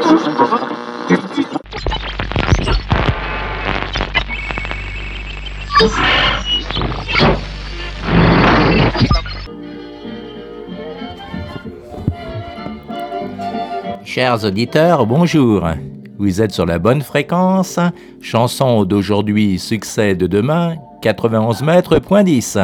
Chers auditeurs, bonjour. Vous êtes sur la bonne fréquence. Chanson d'aujourd'hui, succès de demain, 91 mètres, point 10.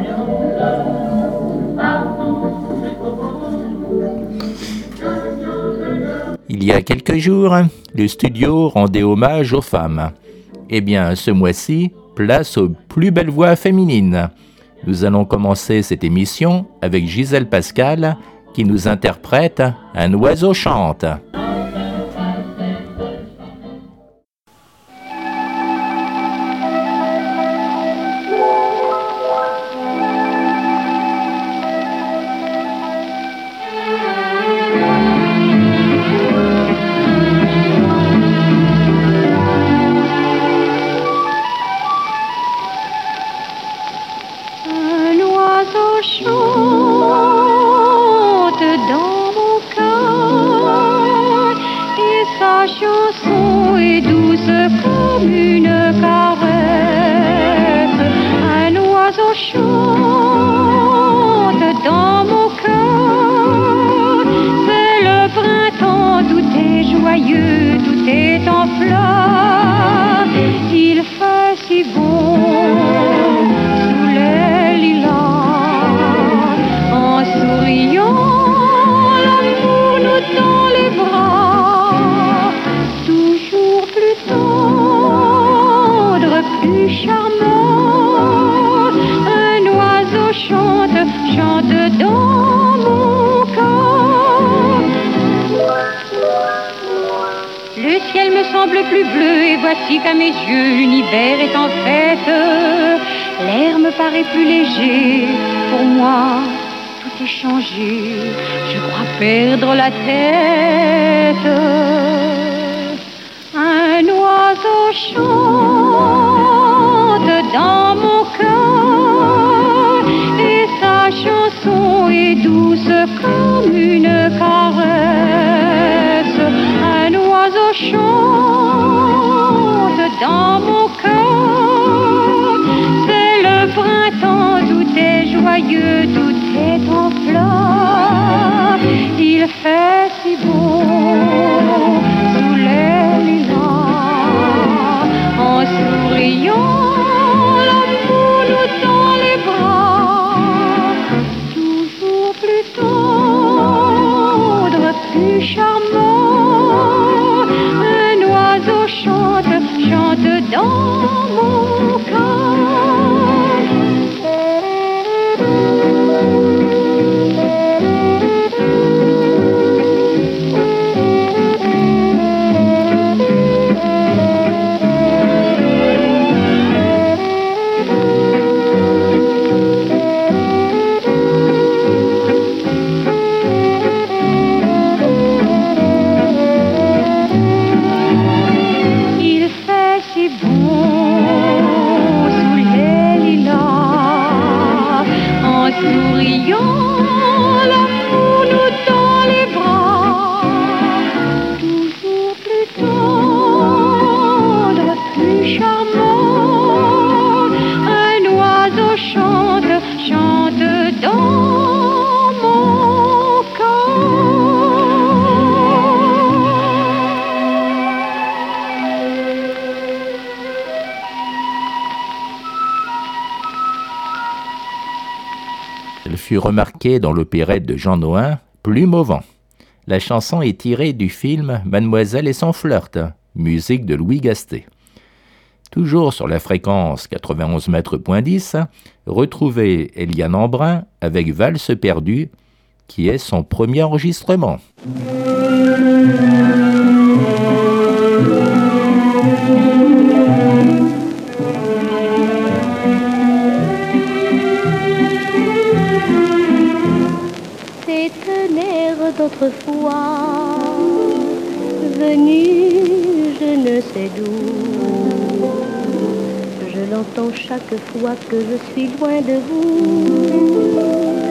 Il y a quelques jours, le studio rendait hommage aux femmes. Eh bien, ce mois-ci, place aux plus belles voix féminines. Nous allons commencer cette émission avec Gisèle Pascal, qui nous interprète « Un oiseau chante ». Voici qu'à mes yeux l'univers est en fête. L'air me paraît plus léger. Pour moi, tout est changé. Je crois perdre la tête. Un oiseau chante dans mon cœur et sa chanson est douce comme une caresse. Un oiseau chante dans mon cœur, c'est le printemps, tout est joyeux, tout est en fleurs. Il fait si beau sous les lilas, en souriant, l'amour nous tend les bras, toujours plus tendre, plus charmant. Un oiseau chante dans mon cœur. Elle fut remarquée dans l'opérette de Jean Nohain, Plume au vent. La chanson est tirée du film Mademoiselle et son flirt, musique de Louis Gastet. Toujours sur la fréquence 91 mètres, point 10, retrouvez Eliane Embrun avec Valse perdue, qui est son premier enregistrement. C'est un air d'autrefois, venu je ne sais d'où. Je l'entends chaque fois que je suis loin de vous.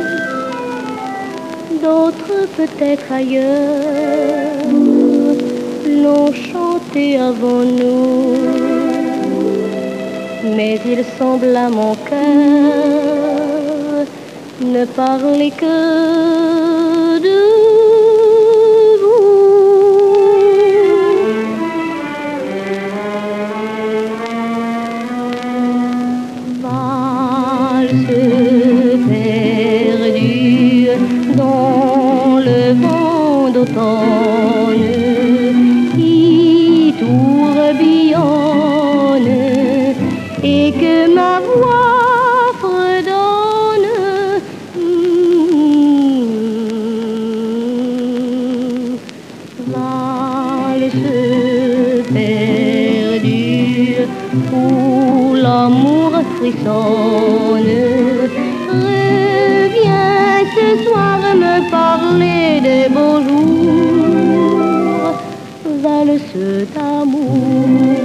D'autres peut-être ailleurs chanté avant nous, mais il semble à mon cœur ne parler que de perdu dans le vent d'automne qui tourbillonne et que ma voix fredonne. Valse perdue où l'amour frissonne, reviens ce soir me parler des beaux jours, valse d'amour.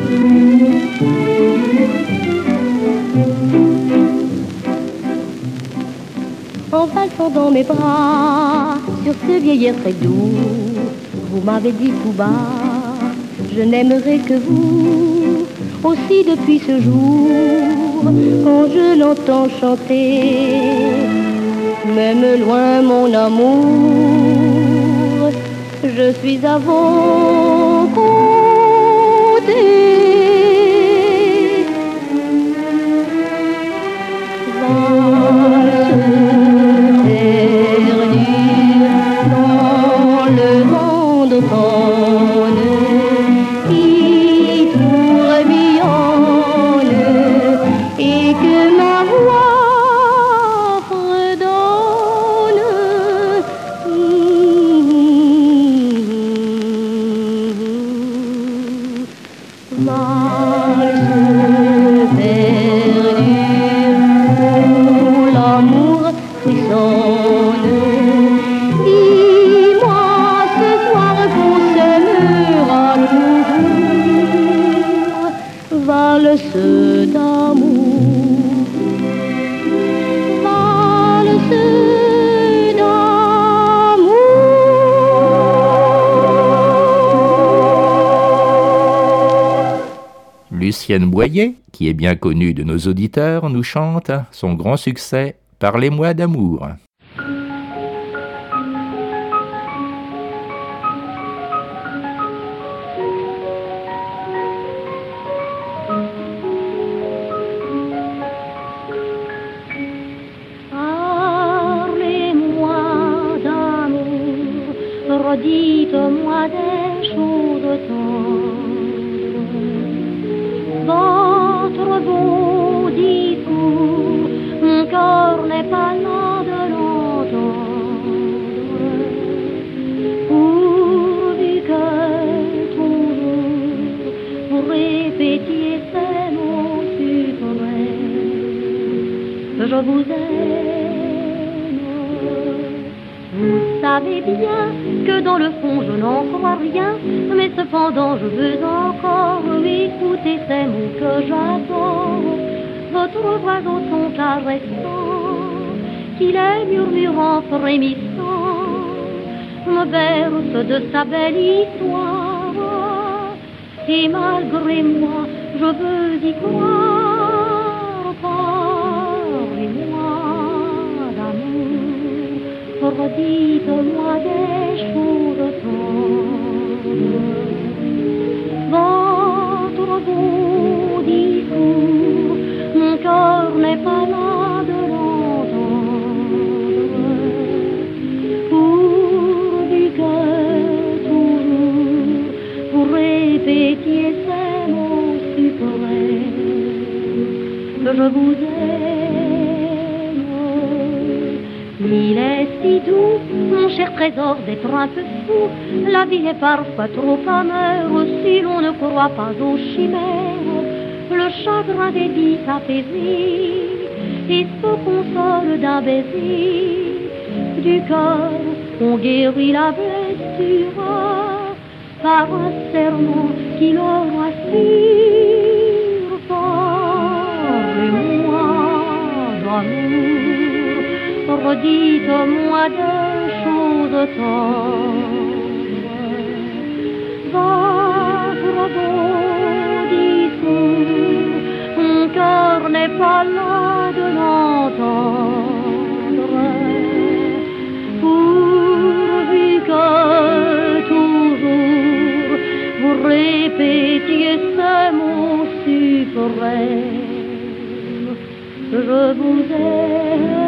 En valsant dans mes bras sur ce vieil air très doux, vous m'avez dit tout bas, je n'aimerai que vous. Aussi depuis ce jour, quand je l'entends chanter, même loin mon amour, je suis à vos côtés. Valse perdue dans le vent d'automne qui tourbillonne et que ma voix fredonne. Valse perdue où l'amour frissonne. Dis-moi ce soir qu'on s'aimera toujours, valse d'amour, valse d'amour. Lucienne Boyer, qui est bien connue de nos auditeurs, nous chante son grand succès « Parlez-moi d'amour ». Parlez-moi d'amour, redites-moi des choses tendres. Votre beau discours, mon cœur n'est pas là de l'entendre. Pourvu que toujours vous répétiez ces mots suprêmes, je vous aime. Vous savez bien que dans le fond je n'en crois rien, mais cependant je veux encore écouter ces mots que j'adore. Votre voix au son caressant, qui les murmurant frémissant, me berce de sa belle histoire. Et malgré moi, je veux y croire. Parlez-moi d'amour, redites-moi des choses tendres. Votre beau discours, mon cœur n'est pas là de l'entendre. Pourvu que toujours vous répétiez ces mots suprêmes, je vous aime. Il est si doux, mon cher trésor, d'être un peu fou. La vie est parfois trop amère si l'on ne croit pas aux chimères. Le chagrin des vies s'apaisit et se console d'un baiser. Du cœur, on guérit la blessure par un serment qui le rassure. Parlez-moi d'amour, redites-moi des choses tendres. salade l'entendre, pourvu que toujours vous répétiez ce mot suprême, je vous aime.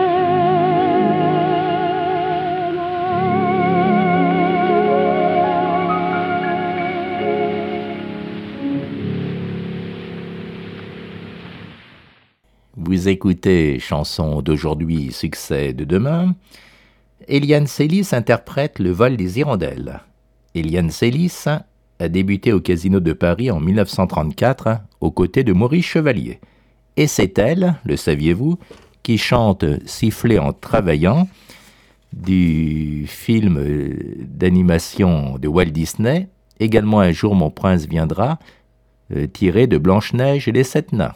Vous écoutez Chanson d'aujourd'hui, succès de demain. Éliane Sélis interprète Le vol des hirondelles. Éliane Sélis a débuté au Casino de Paris en 1934 aux côtés de Maurice Chevalier. Et c'est elle, le saviez-vous, qui chante Siffler en travaillant du film d'animation de Walt Disney, également Un jour mon prince viendra, tiré de Blanche-Neige et les Sept Nains.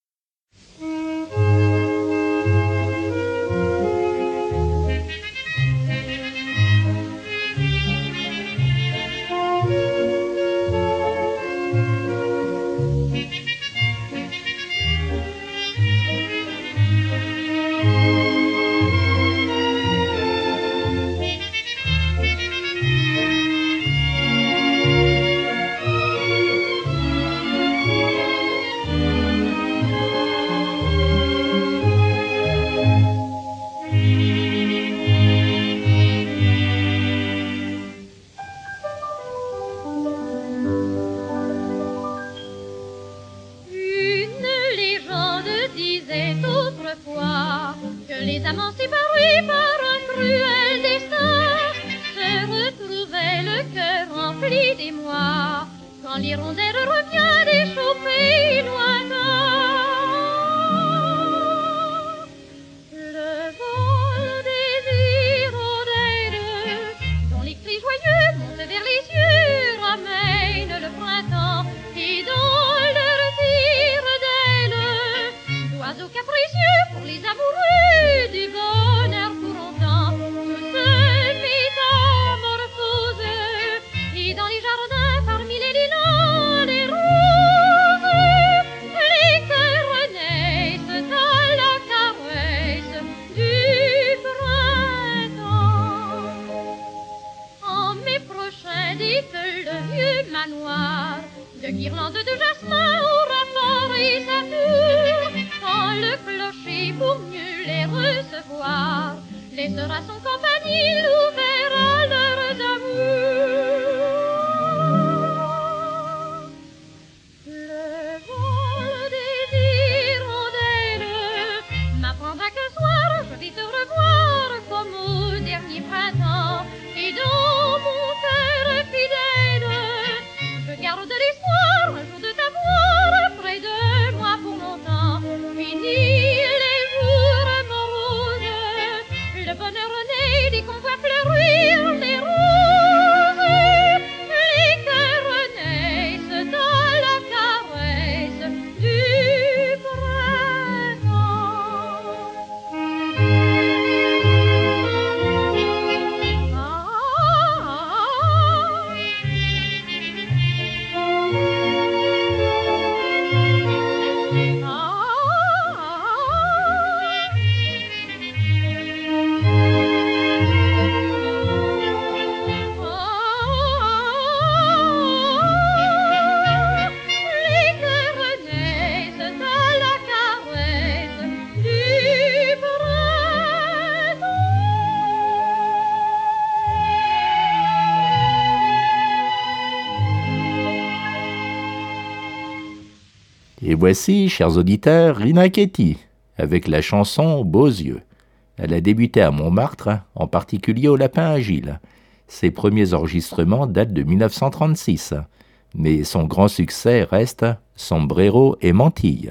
Et voici, chers auditeurs, Rina Ketty, avec la chanson Beaux yeux. Elle a débuté à Montmartre, en particulier au Lapin Agile. Ses premiers enregistrements datent de 1936, mais son grand succès reste Sombrero et Mantille.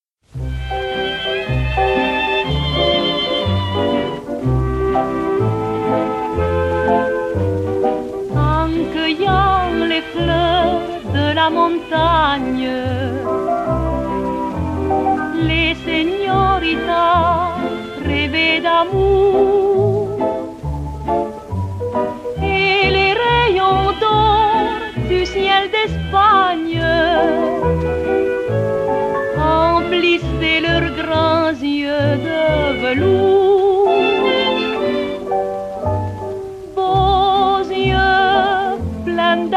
En cueillant les fleurs de la montagne, les señoritas rêvaient d'amour et les rayons d'or du ciel d'Espagne emplissaient leur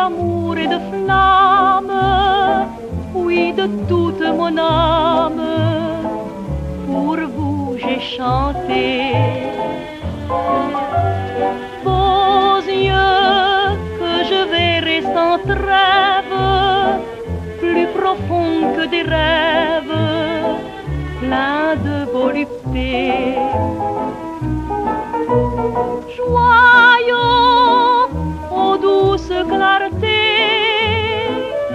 d'amour et de flamme, oui, de toute mon âme, pour vous j'ai chanté. Vos yeux que je verrai sans trêve, plus profonds que des rêves, pleins de volupté. Joyaux aux douces clartés,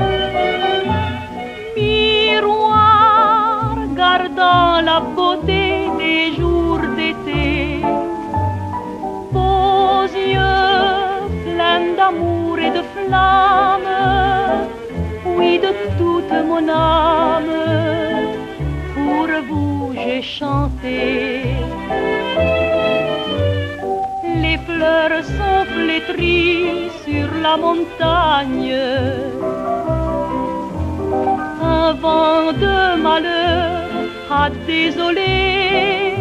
miroir gardant la beauté des jours d'été. Vos yeux pleins d'amour et de flamme, oui, de toute mon âme, pour vous j'ai chanté. Les fleurs sont flétries sur la montagne, un vent de malheur a désolé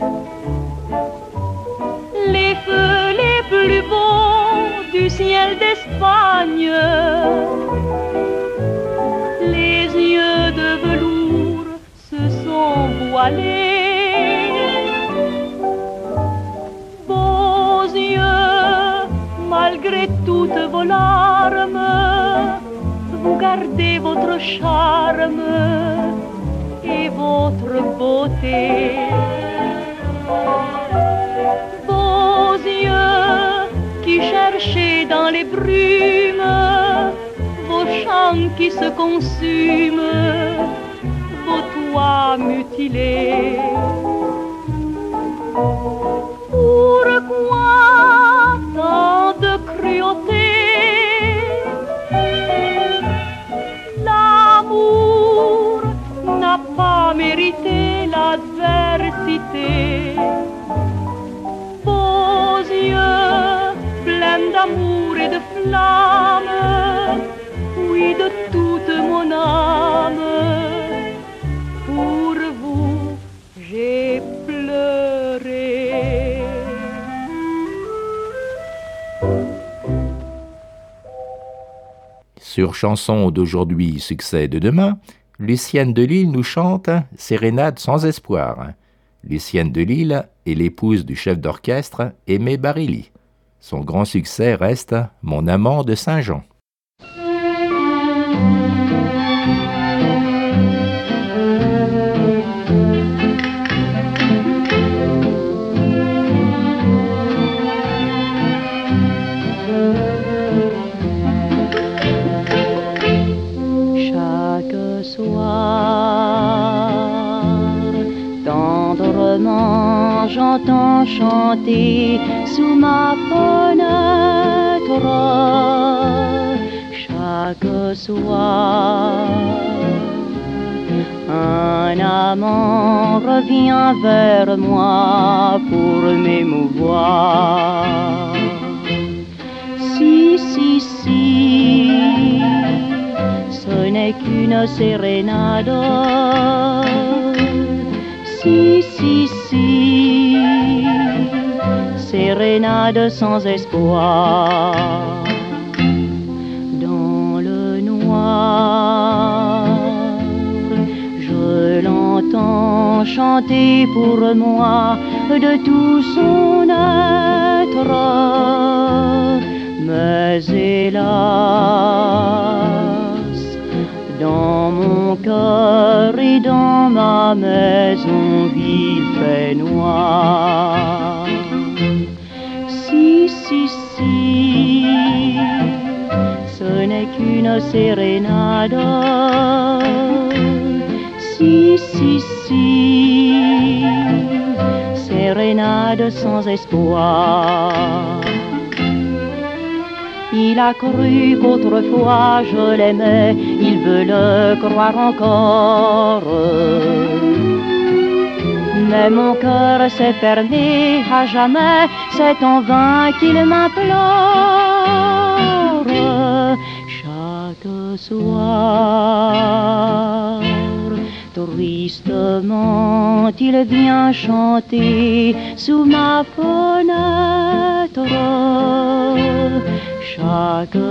les feux les plus beaux du ciel d'Espagne. Les yeux de velours se sont voilés, vos yeux, malgré toutes vos larmes, vous gardez votre charme et votre beauté. Vos yeux qui cherchez dans les brumes, vos chants qui se consument, vos toits mutilés. Pourquoi tant de cruauté? L'amour n'a pas mérité l'adversité. Vos yeux pleins d'amour et de flamme, oui, de toute mon âme, pour vous j'ai pleuré. Sur Chansons d'aujourd'hui, succès de demain, Lucienne de Lisle nous chante Sérénade sans espoir. Lucienne de Lisle est l'épouse du chef d'orchestre Aimé Barilli. Son grand succès reste Mon amant de Saint-Jean. Chaque soir, tendrement j'entends chanter sous ma fenêtre. Chaque soir, un amant revient vers moi pour m'émouvoir. Si, ce n'est qu'une sérénade. Si, sérénade sans espoir. Dans le noir, je l'entends chanter pour moi de tout son être. Mais hélas, dans mon cœur et dans ma maison vit il fait noir. Si, ce n'est qu'une sérénade. Si, sérénade sans espoir. Il a cru qu'autrefois je l'aimais, il veut le croire encore. Mais mon cœur s'est fermé à jamais, c'est en vain qu'il m'implore. Chaque soir, tristement, il vient chanter sous ma fenêtre. chaque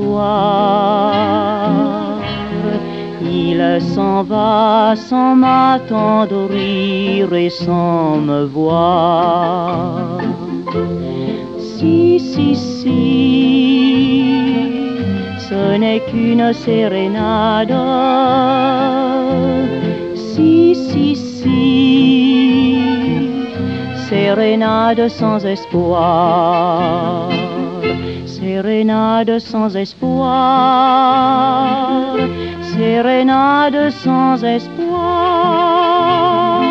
soir. Il s'en va sans m'attendrir et sans me voir. Si, si, si, ce n'est qu'une sérénade. Si, si, si, sérénade sans espoir. Sérénade sans espoir. Sérénade sans espoir.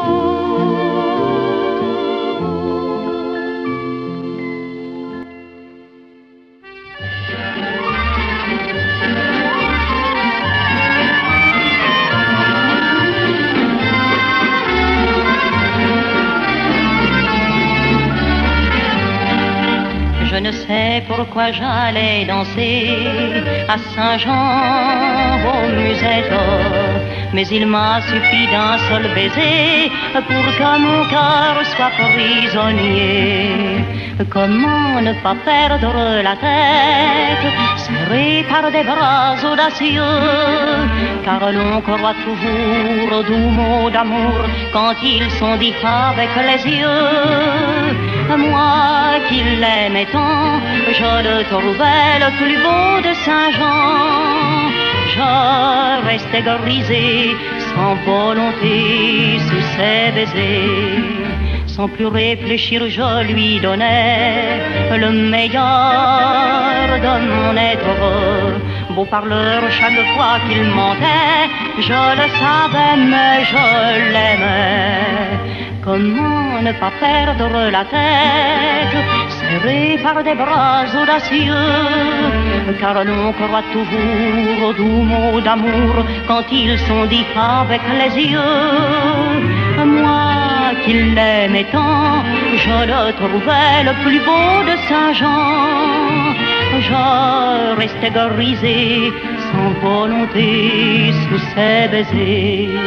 Je ne sais pourquoi j'allais danser à Saint-Jean au musette, mais il m'a suffi d'un seul baiser pour que mon cœur soit prisonnier. Comment ne pas perdre la tête, serré par des bras audacieux, car l'on croit toujours aux doux mots d'amour quand ils sont dits avec les yeux. Moi qui l'aimais tant, je le trouvais le plus beau de Saint-Jean. Je restais grisé, sans volonté, sous ses baisers. Sans plus réfléchir, je lui donnais le meilleur de mon être. Beau parleur, chaque fois qu'il mentait, je le savais, mais je l'aimais. Comment ne pas perdre la tête, serré par des bras audacieux, car l'on croit toujours aux doux mots d'amour quand ils sont dits avec les yeux. Moi qui l'aimais tant, je le trouvais le plus beau de Saint-Jean. Je restais grisé, sans volonté, sous ses baisers.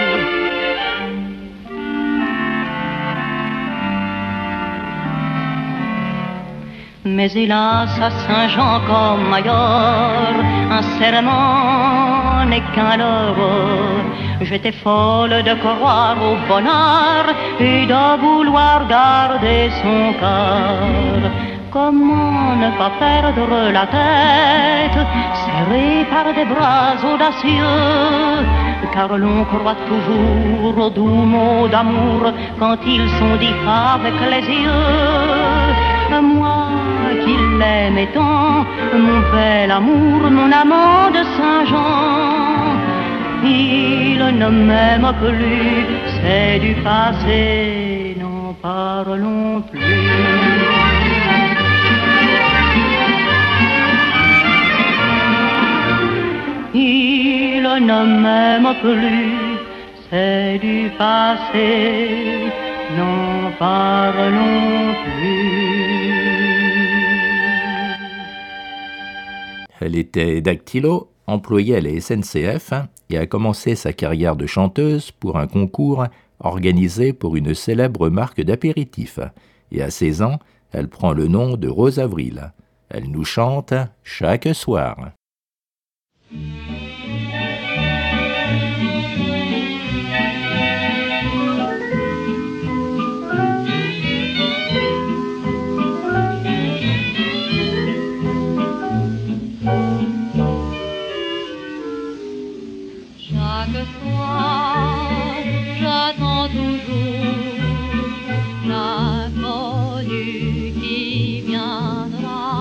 Mais hélas, à Saint-Jean comme ailleurs, un serment n'est qu'un leurre. J'étais folle de croire au bonheur et de vouloir garder son cœur. Comment ne pas perdre la tête, serré par des bras audacieux, car l'on croit toujours aux doux mots d'amour quand ils sont dits avec les yeux. Moi qui l'aimais tant, mon bel amour, mon amant de Saint-Jean, il ne m'aime plus, c'est du passé, n'en parlons plus. Il ne m'aime plus, c'est du passé, n'en parlons plus. Elle était dactylo, employée à la SNCF et a commencé sa carrière de chanteuse pour un concours organisé pour une célèbre marque d'apéritifs. Et à 16 ans, elle prend le nom de Rose Avril. Elle nous chante chaque soir. Chaque soir, j'attends toujours l'inconnu qui viendra.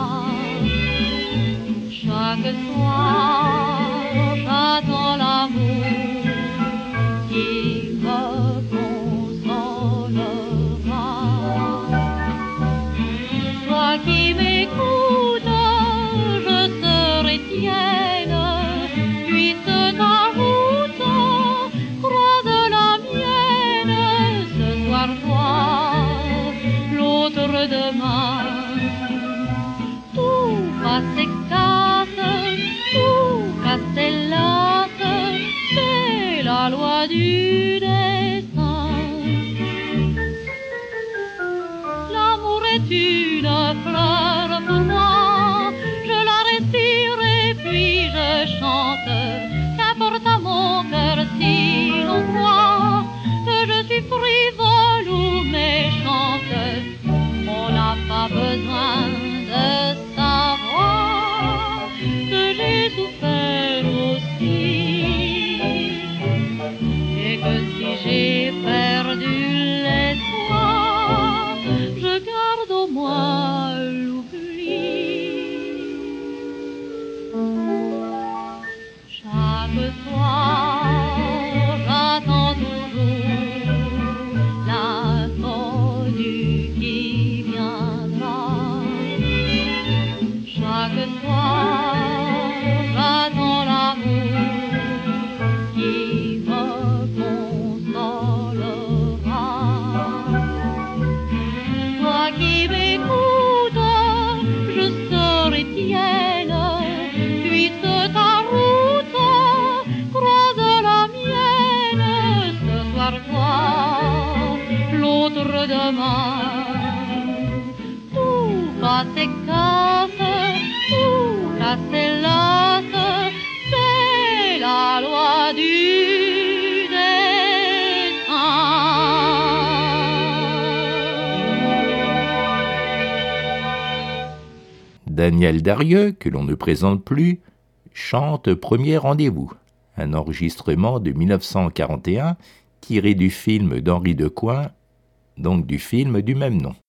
Chaque soir, j'attends l'amour qui me consolera. Toi qui m'écoutes, je serai tienne, puisse ta route croise la mienne. Ce soir toi, l'autre demain, tout va s'extase, tout Chaque soir, j'attends toujours l'inconnu qui viendra. Chaque soir, j'attends l'amour qui me consolera. Toi qui m'écoutes, je serai tienne, puisse ta route croise la mienne. Ce soir toi, l'autre demain, tout va s'écasse, tout là s'élasse, c'est la loi du Daniel Darieux, que l'on ne présente plus, chante Premier rendez-vous, un enregistrement de 1941 tiré du film d'Henri Decoing, donc du film du même nom.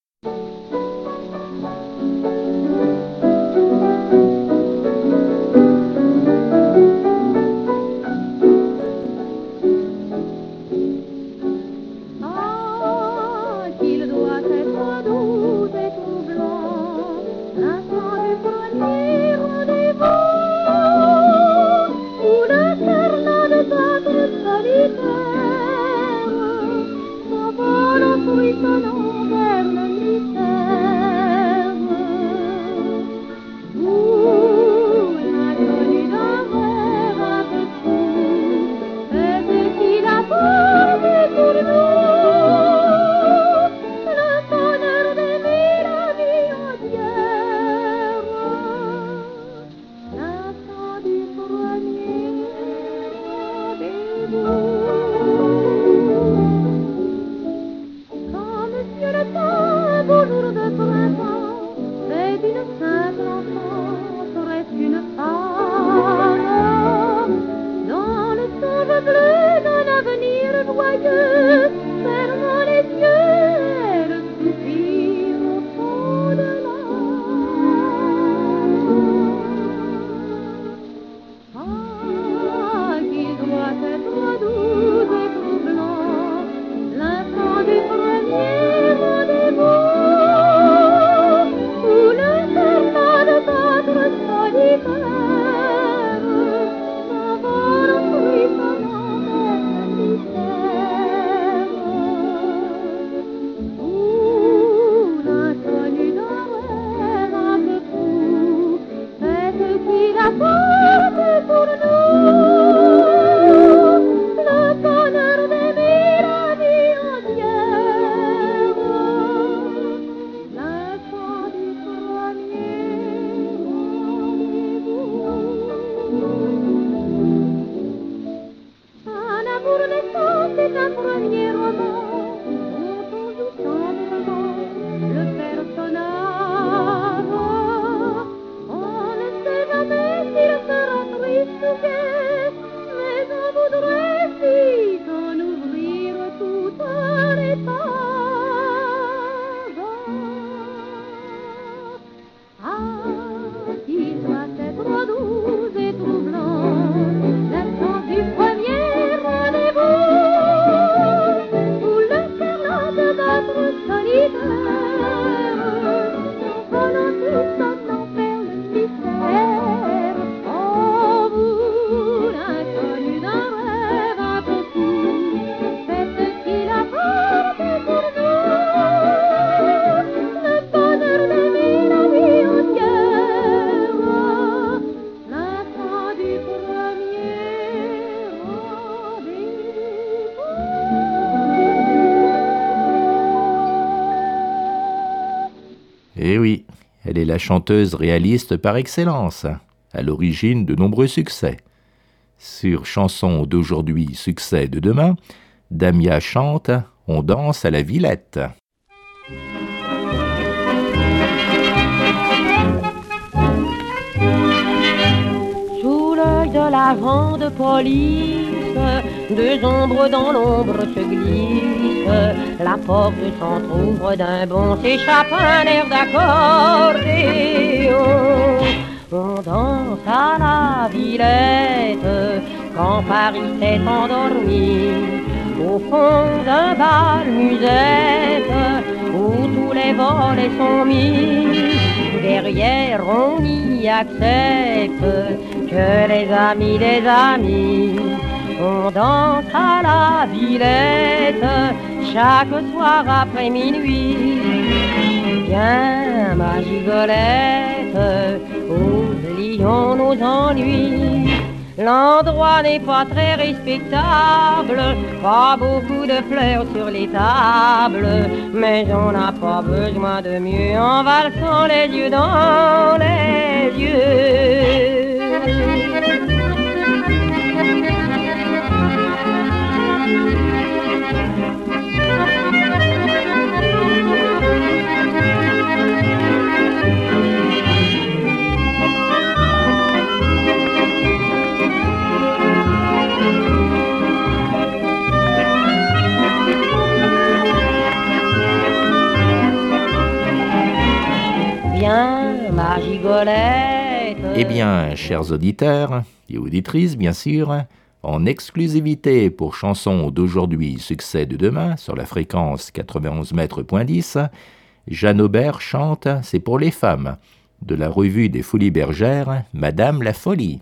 Eh oui, elle est la chanteuse réaliste par excellence, à l'origine de nombreux succès. Sur Chansons d'aujourd'hui, succès de demain, Damia chante « On danse à la Villette ». Sous l'œil de l'agent de police, deux ombres dans l'ombre se glissent. La porte s'entr'ouvre d'un bond, s'échappe un air d'accordéon. On danse à la Villette quand Paris s'est endormi au fond d'un bal musette où tous les volets sont mis. Derrière on y accepte que les amis des amis. On danse à la Villette chaque soir après minuit. Viens ma gigolette, oublions nos ennuis. L'endroit n'est pas très respectable, pas beaucoup de fleurs sur les tables, mais on n'a pas besoin de mieux en valsant les yeux dans les yeux. Ma gigolette. Eh bien, chers auditeurs et auditrices, bien sûr, en exclusivité pour Chansons d'aujourd'hui, succès de demain, sur la fréquence 91 mètres.10, Jeanne Aubert chante « C'est pour les femmes » de la revue des Folies Bergères, Madame la Folie.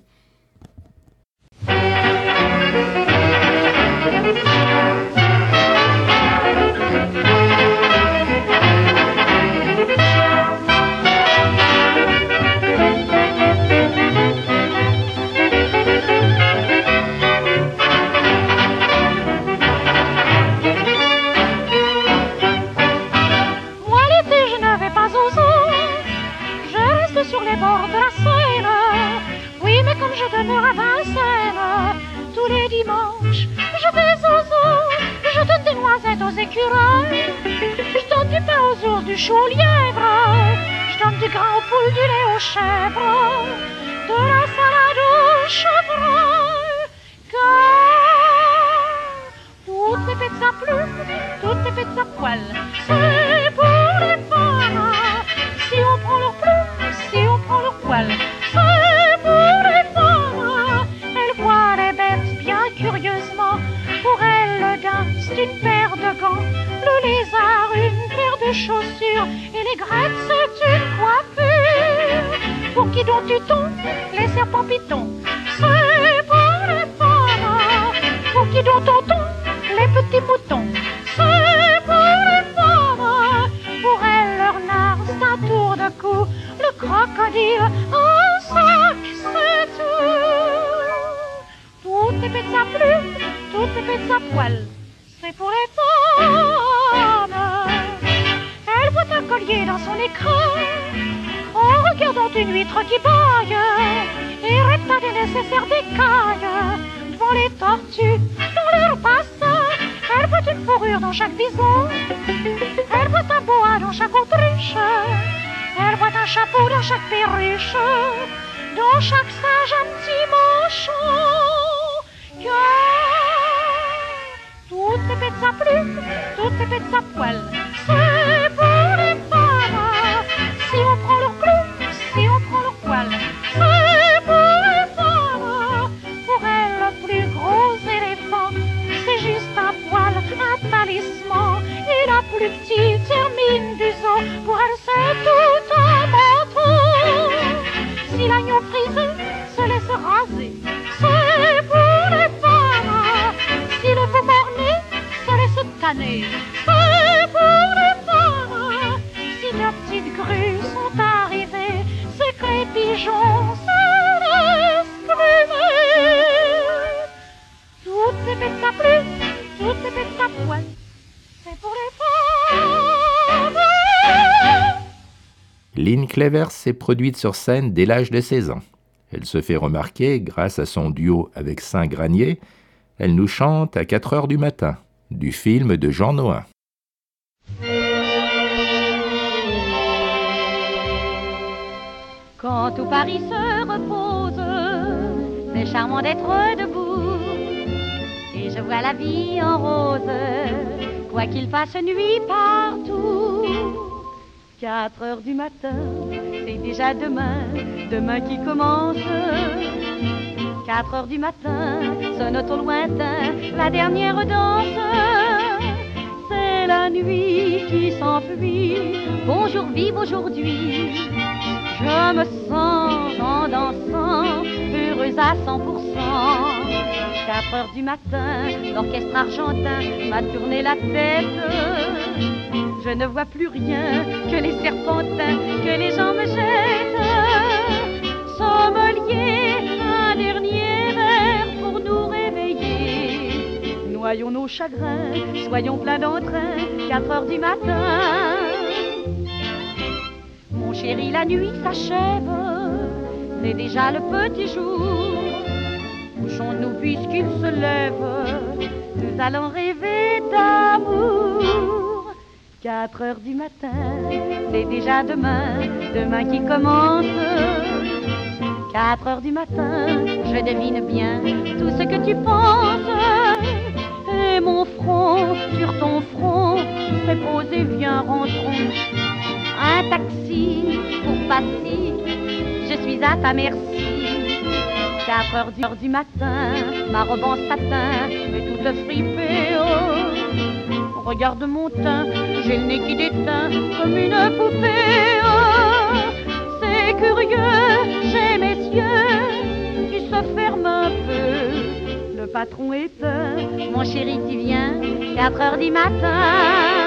Sur les bords de la Seine, oui, mais comme je demeure à Vincennes, tous les dimanches, je vais aux eaux, je donne des noisettes aux écureuils, je donne du pain aux ours, du chou aux lièvres, je donne du grain aux poules, du lait aux chèvres, de la salade aux chevreuils, car toutes les bêtes à plumes, toutes les bêtes à poil, c'est pour les femmes. Si on prend leurs plumes, si on prend leurs poils, c'est pour les femmes. Elles voient les bêtes bien curieusement. Pour elles, le daim, c'est une paire de gants. Le lézard, une paire de chaussures. Et les grettes, c'est une coiffure. Pour qui donc tu tombes, les serpents pitons, c'est pour les femmes. Pour qui donc on tombe, les petits moutons, c'est pour les femmes. Pour elles, leur nard, c'est un tour de cou. Le crocodile, un sac, c'est tout. Toutes les bêtes à plumes, toutes les bêtes à poil, c'est pour les femmes. Elle voit un collier dans son écran en regardant une huître qui baille et répète des nécessaires d'écailles devant les tortues dans leur bassin. Elle voit une fourrure dans chaque bison, elle voit un boa dans chaque autruche, elle voit un chapeau dans chaque perruche, dans chaque singe un petit manchon. Car toutes les bêtes à plumes, toutes les bêtes à poil, c'est pour les femmes. Si on prend leurs plumes, si on prend leurs poils, c'est pour les femmes. Pour elles, le plus gros éléphant, c'est juste un poil, un talisman. Et la plus petite termine du zoo, pour elle c'est tout un manteau. Si l'agneau frisé se laisse raser, c'est pour les femmes. Si le veau mort-né se laisse tanner, c'est pour les femmes. Si leurs petites grues sont arrivées, c'est que les pigeons se laissent plumer. Toutes les bêtes à plumes, toutes les bêtes à poil, c'est pour les femmes. Lynn Clevers s'est produite sur scène dès l'âge de 16 ans. Elle se fait remarquer grâce à son duo avec Saint-Granier. Elle nous chante à 4 heures du matin, du film de Jean Nohain. Quand tout Paris se repose, c'est charmant d'être debout. Et je vois la vie en rose, quoi qu'il fasse nuit partout. 4 heures du matin, c'est déjà demain, demain qui commence. 4 4 heures du matin, sonne au lointain la dernière danse. C'est la nuit qui s'enfuit. Bonjour, vive aujourd'hui. Je me sens en dansant, heureuse à 100%. 4 heures du matin, l'orchestre argentin m'a tourné la tête. Je ne vois plus rien que les serpentins, que les gens me jettent. Sommelier, un dernier verre pour nous réveiller. Noyons nos chagrins, soyons pleins d'entrain, 4 heures du matin. Mon chéri, la nuit s'achève, c'est déjà le petit jour. Couchons-nous puisqu'il se lève, nous allons rêver d'amour. 4 heures du matin, c'est déjà demain, demain qui commence. 4 heures du matin, je devine bien tout ce que tu penses. Et mon front sur ton front s'est posé, viens rentrons. Un taxi pour Passy, je suis à ta merci. 4 heures du matin, ma robe en satin est toute fripée. Oh, regarde mon teint, j'ai le nez qui déteint comme une poupée. Oh, c'est curieux, j'ai mes yeux qui se ferment un peu. Le patron éteint, mon chéri tu viens, 4 heures du matin.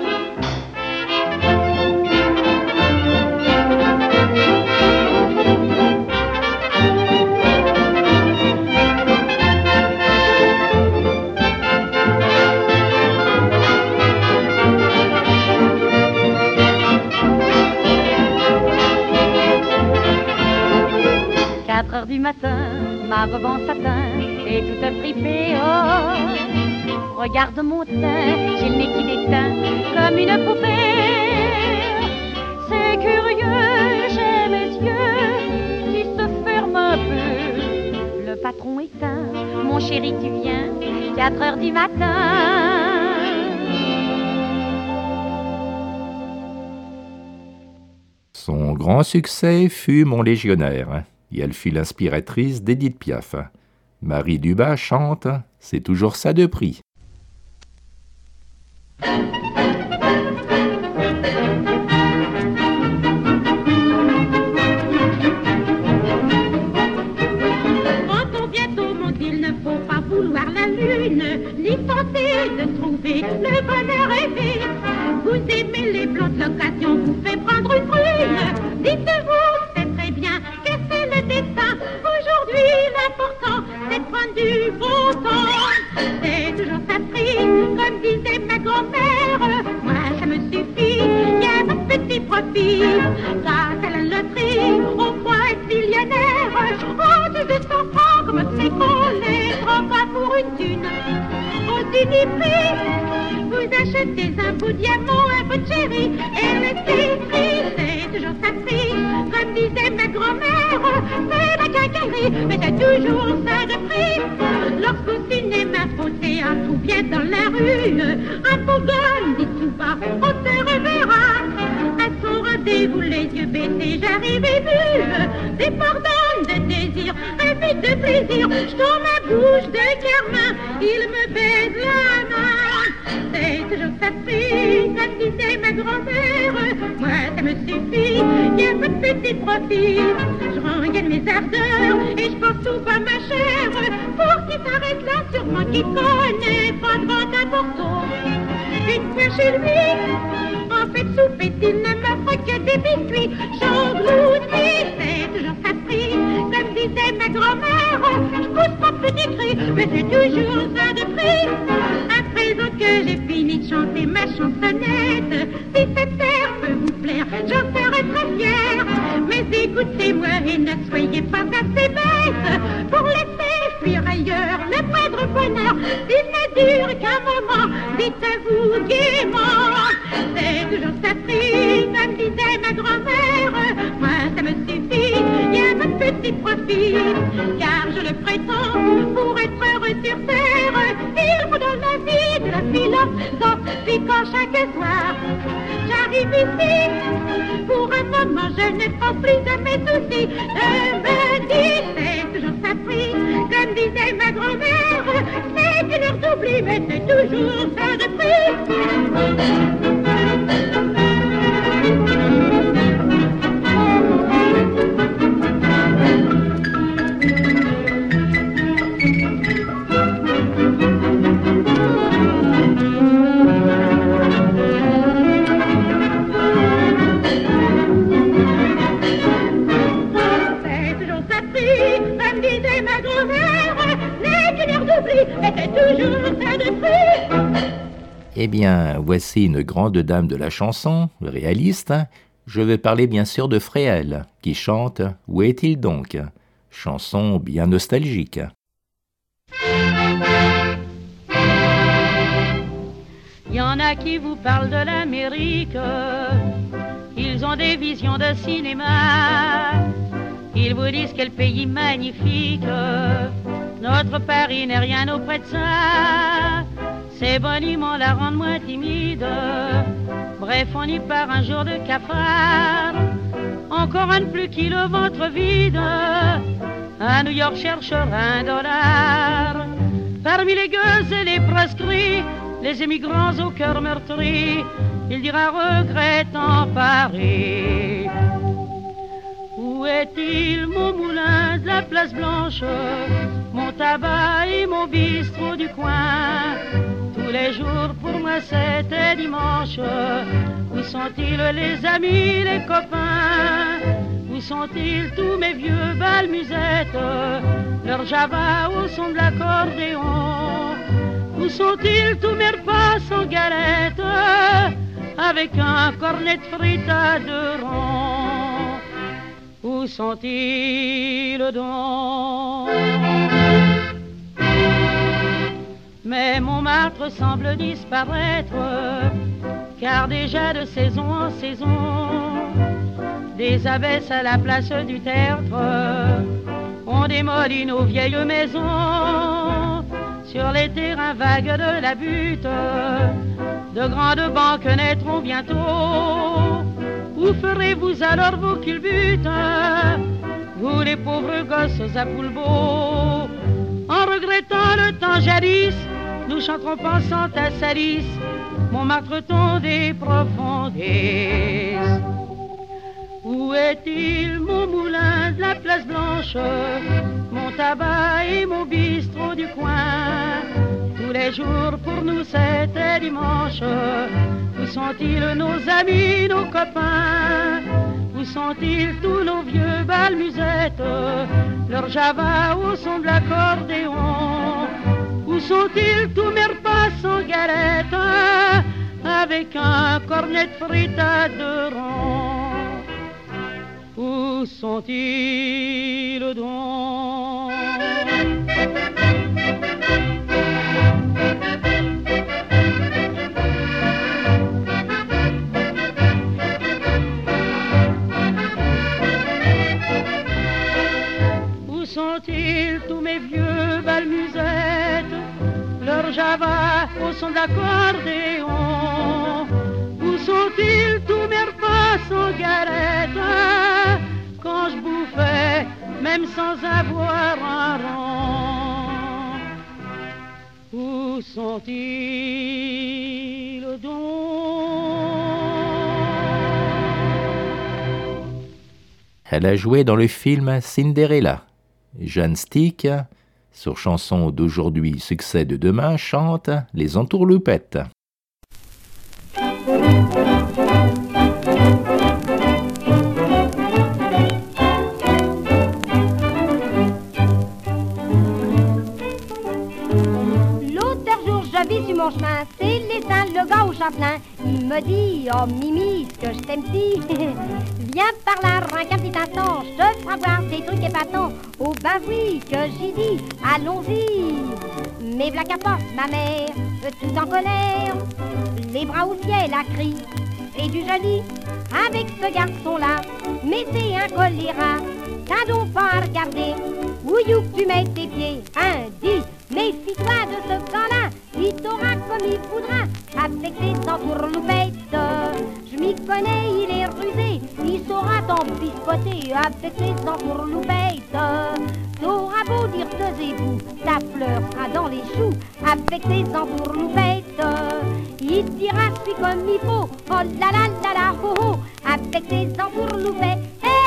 Du matin, ma robe en satin est toute fripée. Oh, regarde mon teint, j'ai le nez qui déteint comme une poupée. C'est curieux, j'ai mes yeux qui se ferment un peu. Le patron éteint, mon chéri tu viens, 4 heures du matin. Son grand succès fut Mon légionnaire, et elle fut l'inspiratrice d'Édith Piaf. Marie Dubas chante « C'est toujours ça de prix ». Quand on vient au monde, il ne faut pas vouloir la lune, ni tenter de trouver le bonheur rêvé. Vous aimez les blondes, l'occasion vous fait prendre une brune. Dites-vous, c'est très bien que c'est le destin. Aujourd'hui, l'important, c'est de prendre du bon temps. C'est toujours ça pris, comme disait ma grand-mère. Moi, ça me suffit, il y a un petit profit. Grâce à la loterie, on croit être millionnaire. Oh, de 200 francs, comme c'est qu'on les prend pas pour une thune. Au Uniprix, vous achetez un bout de diamant, un bout de chéri, et le prix, c'est toujours ça prix. Comme disait ma grand-mère, c'est la quincaillerie, mais c'est toujours ça de prix. Lorsqu'au cinéma, au théâtre ou bien dans la rue, un bourgogne dit tout bas, on se reverra. À son rendez-vous, les yeux baissés, j'arrive et vu des pardonnes de désir, un vide de plaisir. Je tourne ma bouche de Carmin, il me baise la main. C'est toujours ça prix, comme disait ma grand-mère. Moi, ça me suffit, il y a pas de petit profit. Je rengaine mes ardeurs et je pense tout bas ma chère. Pour qui s'arrête là, sûrement qui connaît pas de grande importance. Une fois chez lui, en fait souper, il ne m'offre que des biscuits. J'engloutis, c'est toujours ça prix, comme disait ma grand-mère. Je pousse pas petit cri, mais c'est toujours ça de prix. À présent que j'ai fini de chanter ma chansonnette, si cette terre peut vous plaire, j'en serai très fière. Mais écoutez-moi et ne soyez pas assez bête pour laisser fuir ailleurs le moindre bonheur. S'il ne dure qu'un moment, dites-vous gaiement, c'est toujours ça prix, comme disait ma grand-mère. Moi, ça me suffit, il y a un petit profit, car je le prétends, pour être heureux sur terre, il vous donne la vie de la philosophie quand chaque soir j'arrive ici, pour un moment je ne pense plus de mes soucis. Je me dis, c'est toujours ça pris, me disait ma grand-mère, c'est une heure d'oubli, mais c'est toujours ça de prix. Eh bien, voici une grande dame de la chanson, réaliste. Je vais parler bien sûr de Fréhel, qui chante « Où est-il donc ?» Chanson bien nostalgique. Il y en a qui vous parlent de l'Amérique, ils ont des visions de cinéma. Ils vous disent quel pays magnifique, notre Paris n'est rien auprès de ça. Ces boniments la rendent moins timide, bref on y part un jour de cafard. Encore un de plus qui le ventre vide, à New York cherchera $1. Parmi les gueux et les proscrits, les émigrants au cœur meurtri, il dira regrettant Paris. Où est-il mon moulin de la place Blanche, mon tabac et mon bistrot du coin? Tous les jours pour moi c'était dimanche. Où sont-ils les amis, les copains? Où sont-ils tous mes vieux balmusettes, leur java au son de l'accordéon? Où sont-ils tous mes repas sans galette, avec un cornet de frites à 2 ronds? Où sont-ils donc? Mais Montmartre semble disparaître, car déjà de saison en saison, des abbesses à la place du tertre, on démolit nos vieilles maisons. Sur les terrains vagues de la butte, de grandes banques naîtront bientôt. Où ferez-vous alors vos culbutes, vous les pauvres gosses à Poulbeau? En regrettant le temps jadis, nous chanterons pensant à Salis, Montmartre-ton des profondis. Où est-il mon moulin de la place Blanche, mon tabac et mon bistrot du coin? Tous les jours pour nous c'était dimanche. Où sont-ils nos amis, nos copains? Où sont-ils tous nos vieux balmusettes, leur java au son de l'accordéon? Où sont-ils tous mes repas sans galette, avec un cornet de frites à 2 ronds? Où sont-ils donc? Où sont-ils tous mes vieux balmusettes, leur java au son de l'accordéon? Où sont-ils tous mes repas sans galette, quand je bouffais même sans avoir un rond? Où sont-ils donc? Elle a joué dans le film Cinderella. Jeanne Stick, sur chanson d'aujourd'hui, succès de demain, chante Les Entourloupettes. Sur mon chemin, c'est l'éteint, le gars au Champlain. Il me dit, oh Mimi, ce que je t'aime si. Viens par là, rien qu'un petit instant, je te ferai voir des trucs épatants. Oh ben oui, que j'y dis, allons-y. Mais v'là qu'apporte ma mère, tout en colère, les bras au ciel à cri, et du joli, avec ce garçon-là. Mais c'est un choléra, t'as donc pas à regarder, où you que tu mets tes pieds, hein, dis. Méfie-toi de ce gars-là, il t'aura comme il voudra, avec ses entourloupettes. Je m'y connais, il est rusé, il saura t'embiscoter avec ses entourloupettes. T'auras beau dire que rasez-vous, ta fleur sera dans les choux, avec tes entourloupettes. Il te dira, suis comme il faut, oh la la la la, ho ho, avec tes entourloupettes.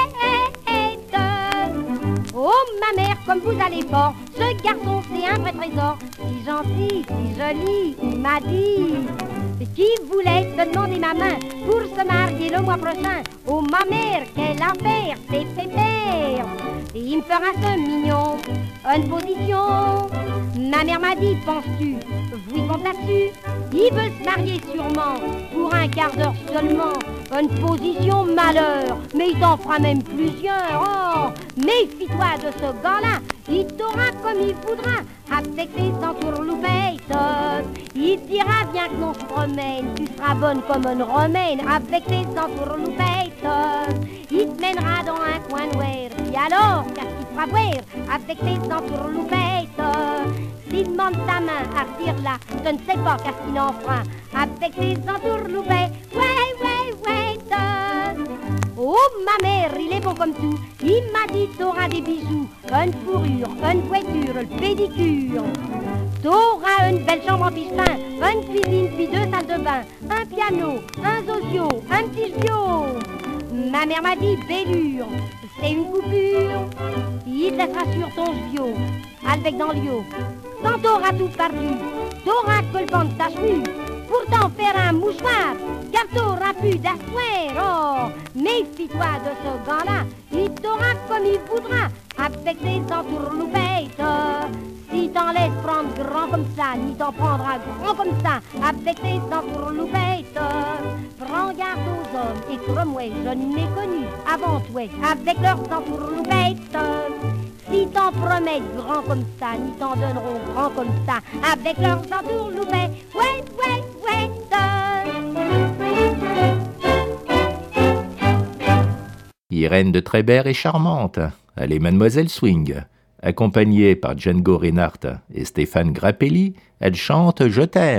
Oh ma mère, comme vous allez fort, ce garçon c'est un vrai trésor, si gentil, si joli, il m'a dit qui voulait te demander ma main pour se marier le mois prochain. Oh ma mère, quelle affaire, c'est pépère. Et il me fera ce mignon, une position. Ma mère m'a dit, penses-tu, vous y compte là-dessus. Il veut se marier sûrement, pour un quart d'heure seulement. Une position malheur, mais il t'en fera même plusieurs. Oh, méfie-toi de ce gars-là, il t'aura comme il voudra, avec tes entourloupettes. Il te dira, viens que l'on se promène, tu seras bonne comme une romaine, avec tes entourloupettes. Il te mènera dans un coin noir, et alors, qu'est-ce qu'il fera voir, avec tes entourloupettes. S'il demande ta main, retire-la, je ne sais pas qu'est-ce qu'il en fera, avec tes entourloupettes. Oh ma mère, il est bon comme tout, il m'a dit t'auras des bijoux, une fourrure, une voiture, le pédicure. T'auras une belle chambre en piscin, une cuisine puis 2 salles de bain, un piano, un zozio, un petit chiot. Ma mère m'a dit bellure, c'est une coupure, il te laissera sur ton chiot, avec dans l'eau. Quand t'auras tout perdu, t'auras que le vent de ta cheveux, pour t'en faire un mouchoir, car t'auras plus d'asseoir. Oh, méfie-toi de ce gars-là, il t'aura comme il voudra, avec tes entourloupettes. Si t'en laisses prendre grand comme ça, ni t'en prendras grand comme ça, avec tes entourloupettes. Prends garde aux hommes, et crois-moi, je n'ai connu avant toi, avec leurs entourloupettes. Si t'en promets grand comme ça, ni t'en donneront grand comme ça, avec leurs entourloupettes. Ouais. Irène de Trébert est charmante. Elle est Mademoiselle Swing. Accompagnée par Django Reinhardt et Stéphane Grappelli, elle chante « Je t'aime ».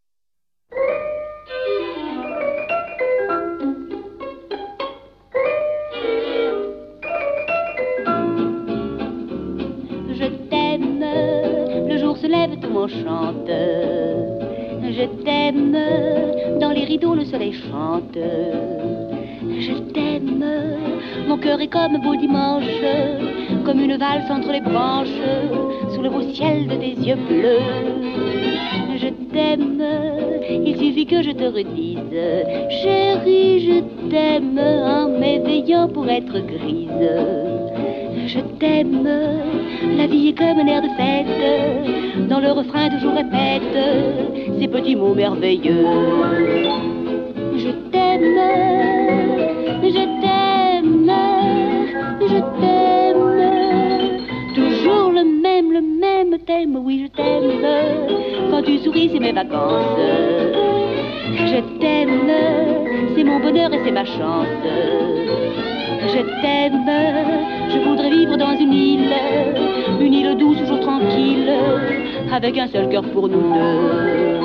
Je t'aime, le jour se lève, tout m'enchante. Je t'aime, dans les rideaux le soleil chante. Je t'aime, mon cœur est comme beau dimanche, comme une valse entre les branches, sous le beau ciel de tes yeux bleus. Je t'aime, il suffit que je te redise, chérie, je t'aime, en m'éveillant pour être grise. Je t'aime, la vie est comme un air de fête, dans le refrain toujours répète ces petits mots merveilleux. Je t'aime, je t'aime, je t'aime, toujours le même thème, oui je t'aime, quand tu souris c'est mes vacances. Je t'aime, c'est mon bonheur et c'est ma chance. Je t'aime, je voudrais vivre dans une île douce, toujours tranquille, avec un seul cœur pour nous deux.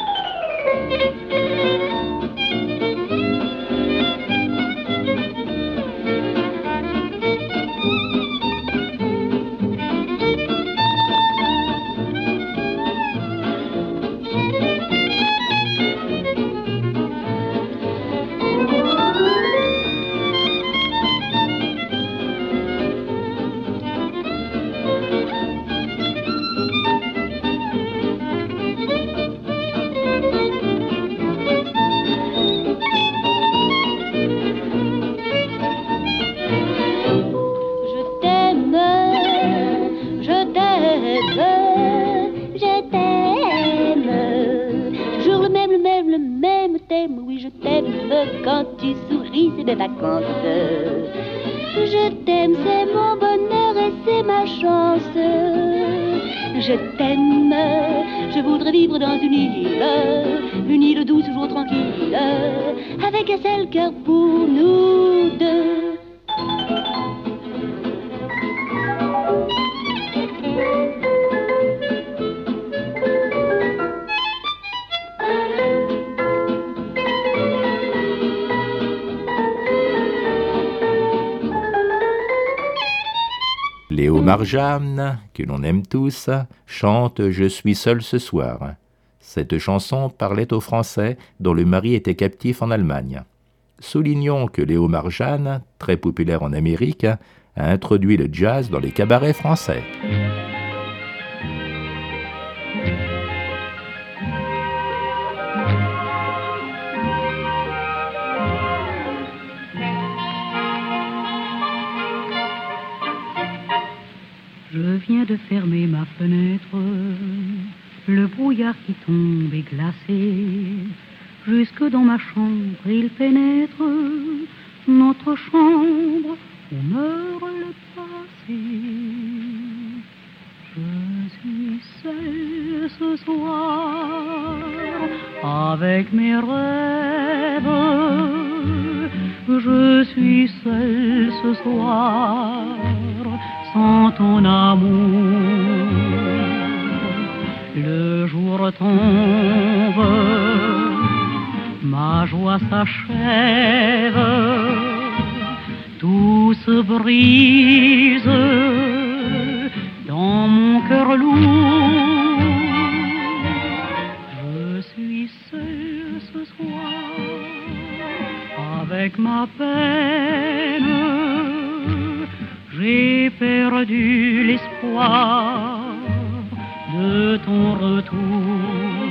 Quand tu souris, c'est mes vacances. Je t'aime, c'est mon bonheur et c'est ma chance. Je t'aime, je voudrais vivre dans une île douce, toujours tranquille, avec un seul cœur pour nous deux. Léo Marjane, que l'on aime tous, chante « Je suis seul ce soir ». Cette chanson parlait aux Français dont le mari était captif en Allemagne. Soulignons que Léo Marjane, très populaire en Amérique, a introduit le jazz dans les cabarets français. Je viens de fermer ma fenêtre, le brouillard qui tombe est glacé. Jusque dans ma chambre il pénètre, notre chambre où meurt le passé. Je suis seule ce soir avec mes rêves. Je suis seule ce soir sans ton amour. Le jour tombe, ma joie s'achève, tout se brise dans mon cœur lourd. Je suis seule ce soir avec ma peine. J'ai perdu l'espoir de ton retour.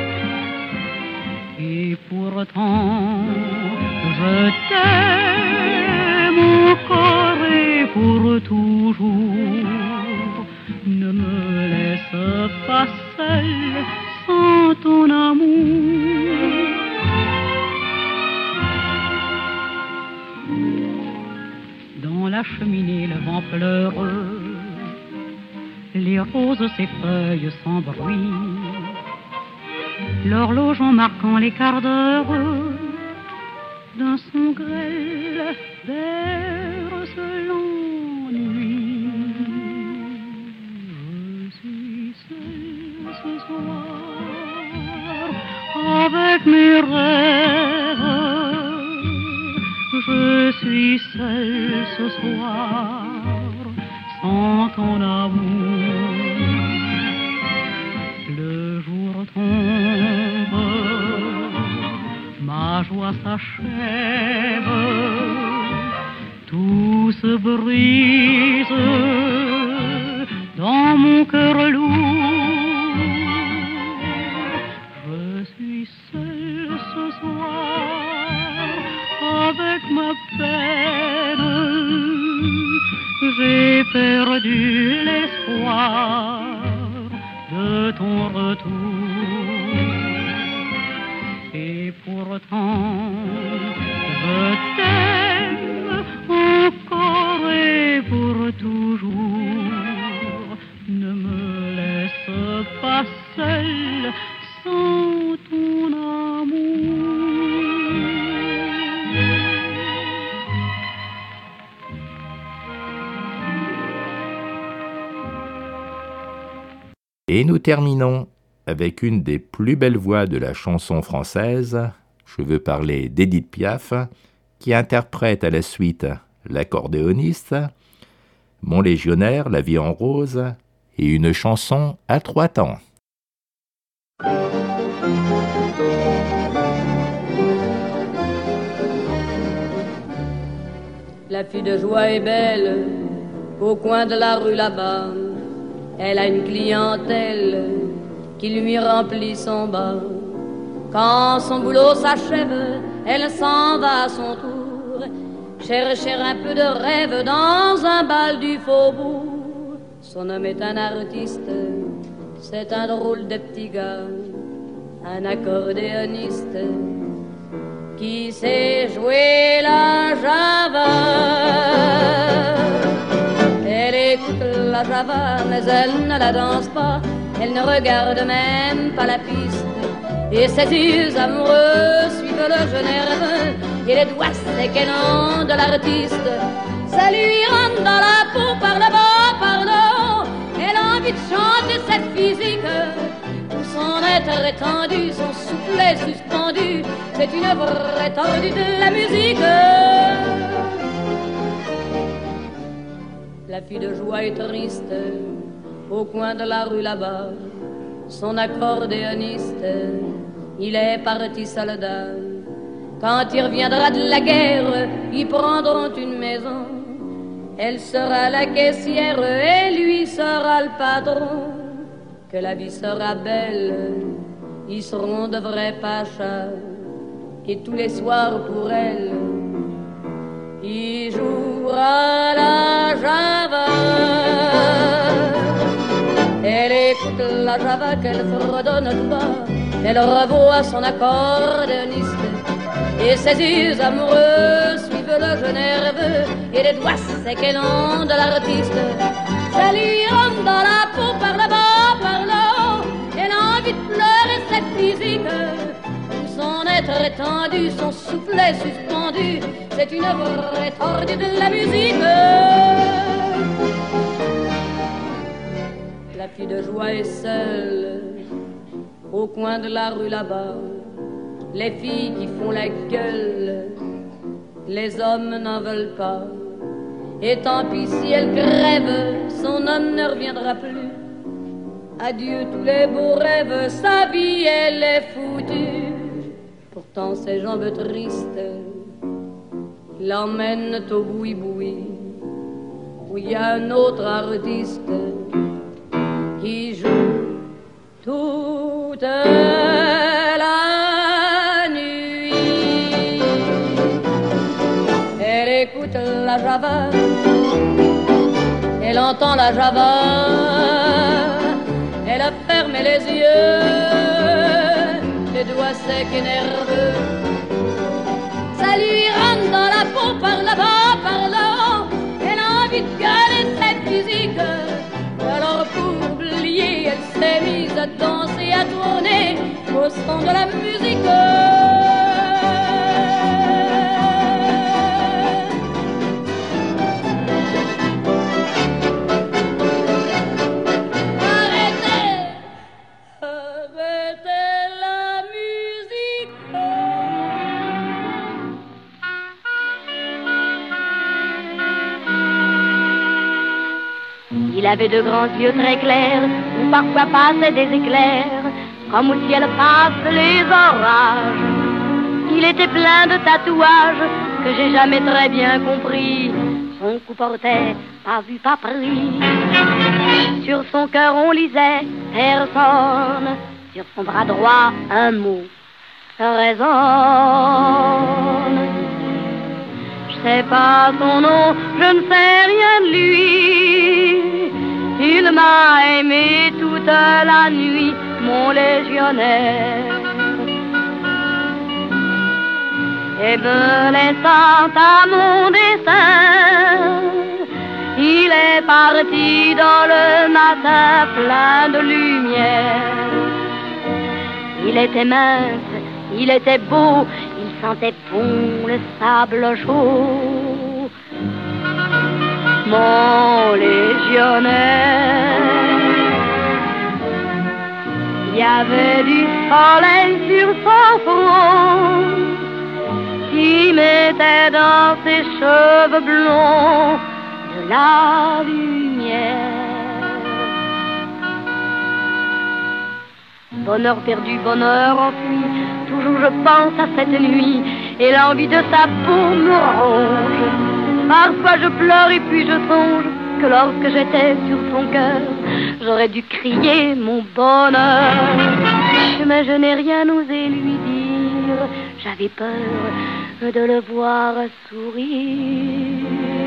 Et pourtant, je t'aime encore et pour toujours. Ne me laisse pas seule sans ton amour. Dans la cheminée, le vent pleure, les roses s'effeuillent sans bruit. L'horloge en marquant les quarts d'heure d'un son grêle berce l'ennui. Je suis seule ce soir avec mes rêves. Je suis seule ce soir sans ton amour. Le jour tombe, ma joie s'achève, tout se brise dans mon cœur lourd. Je suis seule ce soir avec ma peine. J'ai perdu l'espoir de ton retour. Et pourtant, je t'aime encore et pour toujours. Ne me laisse pas seule sans ton amour. Et nous terminons avec une des plus belles voix de la chanson française. Je veux parler d'Édith Piaf, qui interprète à la suite L'accordéoniste, Mon légionnaire, La vie en rose, et une chanson à 3 temps. La fille de joie est belle, au coin de la rue là-bas. Elle a une clientèle qui lui remplit son bas. Quand son boulot s'achève, elle s'en va à son tour chercher un peu de rêve dans un bal du faubourg. Son homme est un artiste, c'est un drôle de petit gars, un accordéoniste qui sait jouer la java. Elle écoute la java, mais elle ne la danse pas. Elle ne regarde même pas la piste. Et ses yeux amoureux suivent le jeu nerveux et les doigts séquennants de l'artiste. Ça lui rentre dans la peau par le bas, par le haut. Elle a envie de chanter cette physique. Tout son être étendu, son soufflet suspendu. C'est une vraie tordue de la musique. La fille de joie est triste au coin de la rue là-bas. Son accordéoniste, il est parti soldat. Quand il reviendra de la guerre, ils prendront une maison. Elle sera la caissière et lui sera le patron. Que la vie sera belle, ils seront de vrais pachas. Et tous les soirs pour elle, il jouera la java. Elle écoute la java qu'elle fredonne tout bas. Elle revoit son accordéoniste et ses yeux amoureux suivent le jeu nerveux et les doigts secs et longs de l'artiste. Ça lui rentre dans la peau par là-bas, par là-haut. Elle a envie de pleurer cette musique. Tout son être étendu, son soufflet suspendu, c'est une vraie tordue de la musique. La fille de joie est seule au coin de la rue là-bas. Les filles qui font la gueule, les hommes n'en veulent pas. Et tant pis si elle crève, son homme ne reviendra plus. Adieu tous les beaux rêves, sa vie elle est foutue. Pourtant ses jambes tristes l'emmènent au boui-boui, où il y a un autre artiste qui joue toute la nuit. Elle écoute la java, elle entend la java, elle a fermé les yeux, les doigts secs et nerveux. Ça lui rentre dans la peau par là-bas, par là-haut. Elle a envie de gueuler cette musique. Alors pour oublier, elle s'est mise à danser, à tourner au son de la musique. Il avait de grands yeux très clairs, où parfois passaient des éclairs, comme au ciel passent les orages. Il était plein de tatouages, que j'ai jamais très bien compris. Son cou portait pas vu, pas pris. Sur son cœur on lisait personne, sur son bras droit un mot résonne. Je sais pas son nom, je ne sais rien de lui. Il m'a aimé toute la nuit, mon légionnaire. Et me laissant à mon destin, il est parti dans le matin plein de lumière. Il était mince, il était beau, il sentait bon le sable chaud. Mon légionnaire, il y avait du soleil sur son front, qui mettait dans ses cheveux blonds de la lumière. Bonheur perdu, bonheur enfui, toujours je pense à cette nuit, et l'envie de sa peau me ronge. Parfois je pleure et puis je songe que lorsque j'étais sur son cœur, j'aurais dû crier mon bonheur. Mais je n'ai rien osé lui dire, j'avais peur de le voir sourire.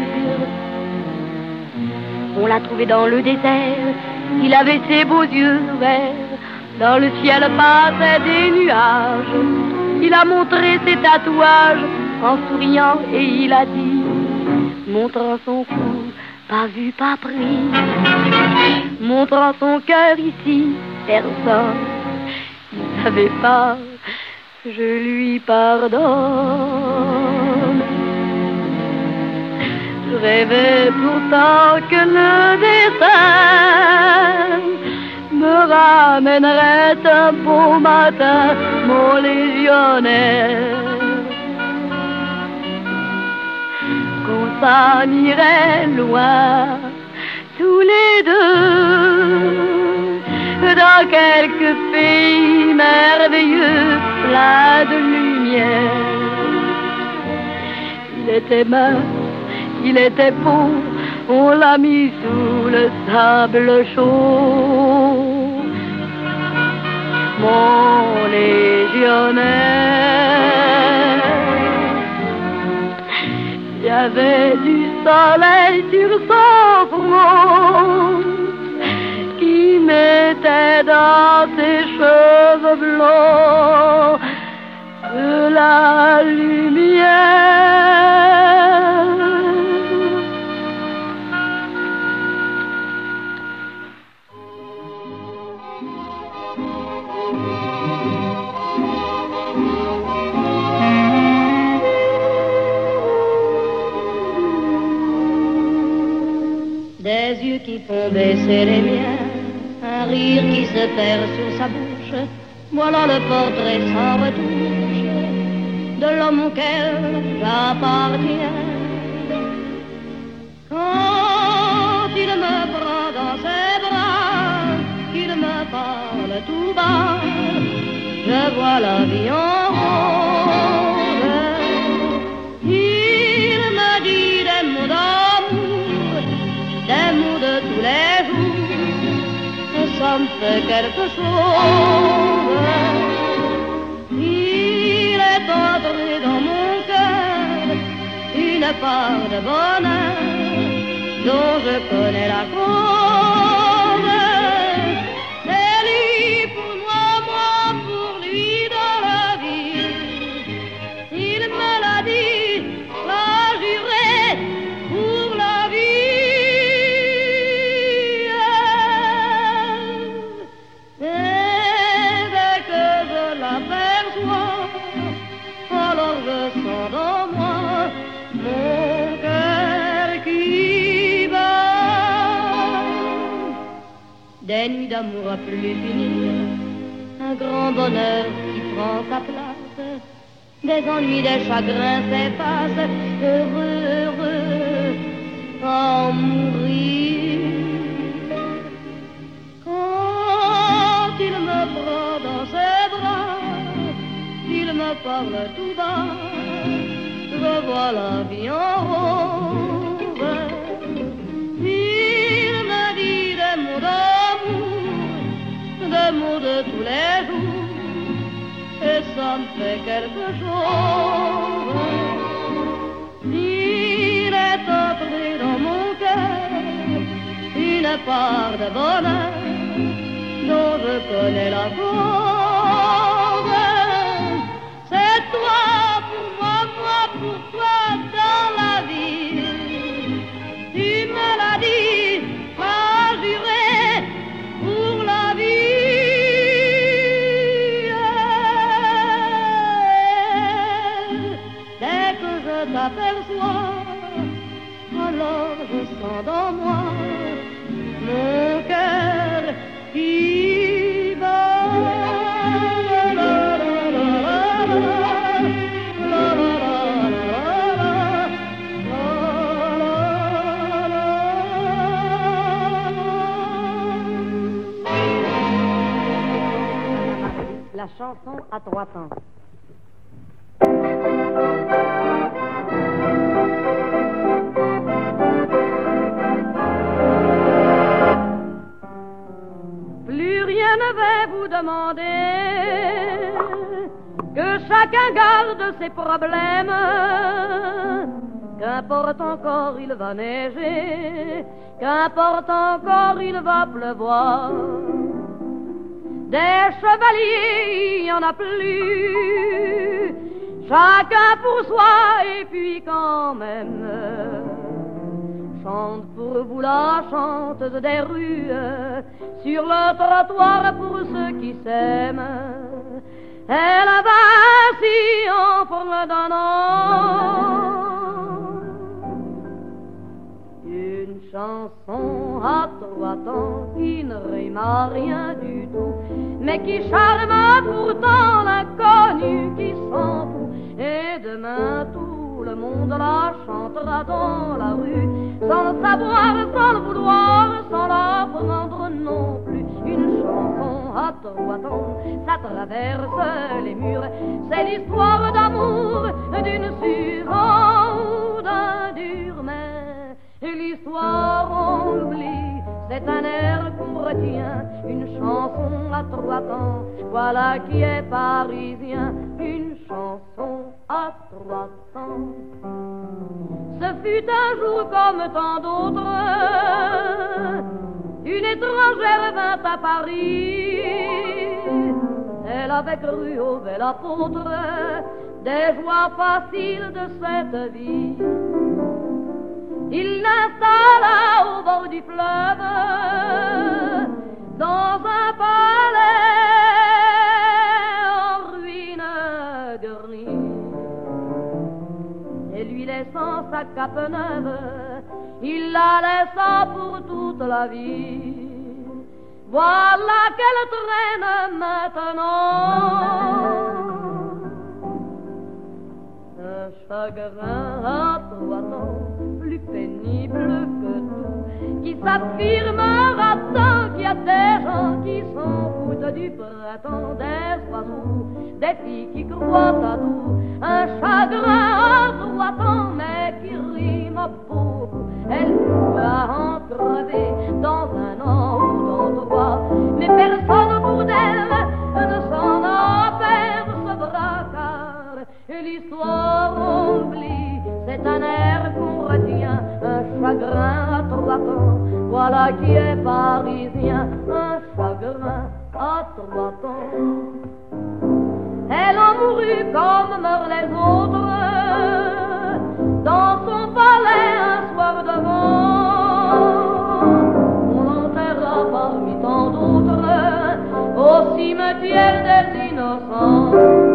On l'a trouvé dans le désert, il avait ses beaux yeux ouverts, dans le ciel passaient des nuages. Il a montré ses tatouages en souriant et il a dit, montrant son cou, pas vu, pas pris, montrant son cœur ici, personne ne savait pas, je lui pardonne. Je rêvais pourtant que le destin me ramènerait un beau matin, mon légionnaire. Qu'on s'en irait loin tous les deux dans quelques pays merveilleux, plein de lumière. Il était mince, il était beau, on l'a mis sous le sable chaud. Mon légionnaire, il y avait du soleil sur son front qui mettait dans ses cheveux blonds de la lumière. Des yeux qui font baisser les miens, un rire qui se perd sur sa bouche, voilà le portrait sans retouche de l'homme auquel j'appartiens. Quand il me prend dans ses bras, qu'il me parle tout bas, je vois la vie en rose. Il me dit des mots d'amour, des mots de tous les jours, ça me fait quelque chose. Il est entré dans mon cœur une part de bonheur dont je connais la cause. C'est lui pour moi, moi pour lui dans la vie. Il me l'a dit, l'a juré pour la vie. Dans moi, mon cœur qui bat. Des nuits d'amour à plus finir, un grand bonheur qui prend sa place, des ennuis, des chagrins s'effacent, heureux, heureux, en mourir. Quand il me prend dans ses bras, il me parle tout bas, je vois la vie en rose. Il me dit des mots d'amour, des mots de tous les jours, et ça me fait quelque chose. Il est entré dans mon cœur une part de bonheur dont je connais la cause. C'est toi pour moi, moi pour toi dans la vie. Tu me l'as dit, m'as juré pour la vie. Dès que je t'aperçois, alors je sens dans moi mon cœur qui bat. La chanson à 3 temps. Plus rien ne va vous demander, que chacun garde ses problèmes. Qu'importe encore il va neiger, qu'importe encore il va pleuvoir. Des chevaliers, il n'y en a plus, chacun pour soi et puis quand même. Chante pour vous la chanteuse des rues, sur le trottoir pour ceux qui s'aiment. Elle va ainsi en fredonnant une chanson à 3 temps qui ne rime à rien du tout, mais qui charme pourtant l'inconnu qui s'en fout. Et demain tout le monde la chantera dans la rue, sans le savoir, sans le vouloir, sans l'apprendre non plus. Une chanson à 3 temps, ça traverse les murs. C'est l'histoire d'amour d'une Suzanne ou d'un Durmain. L'histoire on l'oublie, c'est un air qu'on retient. Une chanson à 3 temps, voilà qui est parisien. Une chanson à 3 temps. Ce fut un jour comme tant d'autres, une étrangère vint à Paris. Elle avait cru au bel apôtre des joies faciles de cette vie. Il l'installa au bord du fleuve dans un palais en ruine grise. Et lui laissant sa cape neuve, il la laissa pour toute la vie. Voilà qu'elle traîne maintenant un chagrin à 3 temps, plus pénible que tout, qui s'affirmera tant qu'il y a des gens qui s'en foutent du printemps, des oiseaux, des filles qui croient à tout. Un chagrin à 3 temps, mais qui rime beaucoup. Elle pourra en crever dans 1 an ou dans 3, mais personne autour d'elle ne s'en apercevra, car l'histoire oublie, c'est un air qu'on retient. Un chagrin à 3 temps, voilà qui est parisien. Un chagrin à 3 temps. Elle en mourut comme meurent les autres, dans son palais un soir de vent. On l'enterra parmi tant d'autres au cimetière des innocents.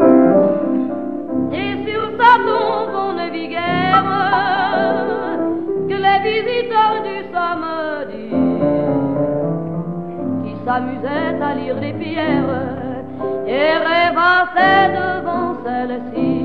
Et sur sa tombe on ne vit guère que les visiteurs du samedi qui s'amusaient à lire les pierres et rêvassaient devant celle-ci.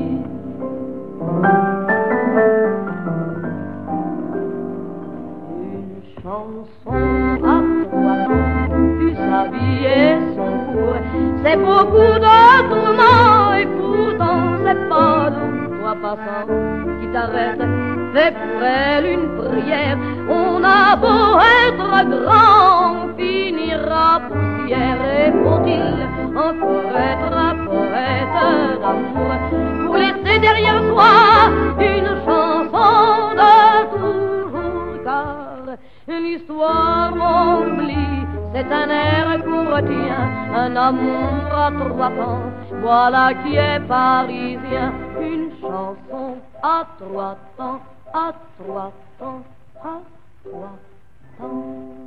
Une chanson à 3 temps, puis sa vie et son cours, c'est beaucoup de tourments et pourtant c'est pas donc toi passant qui t'arrête. Fais pour elle une prière, on a beau être grand, on finira poussière. Et faut-il encore être un poète d'amour pour laisser derrière soi une chanson de toujours, car l'histoire m'oublie, c'est un air qu'on retient. Un amour à 3 temps, voilà qui est parisien. Une chanson à 3 temps, à 3 temps, à 3 temps.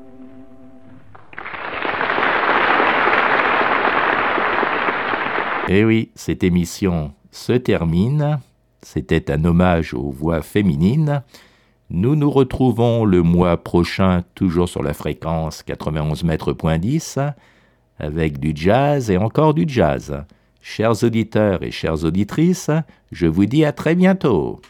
Eh oui, cette émission se termine. C'était un hommage aux voix féminines. Nous nous retrouvons le mois prochain, toujours sur la fréquence 91 mètres.10, avec du jazz et encore du jazz. Chers auditeurs et chères auditrices, je vous dis à très bientôt.